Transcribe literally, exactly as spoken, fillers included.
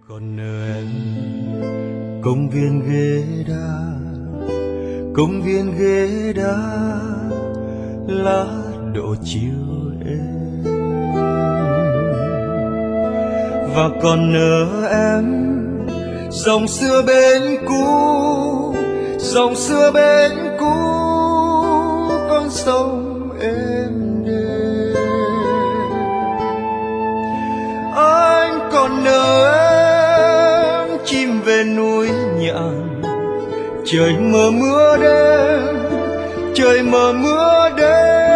Còn nhớ em công viên ghế đá, công viên ghế đá, lá đổ chiều êm. Và còn nhớ em dòng xưa bên cũ, dòng xưa bên cũ, con sông êm đềm. Anh còn nhớ em chim về núi nhạn, trời mờ mưa đêm, trời mờ mưa đêm.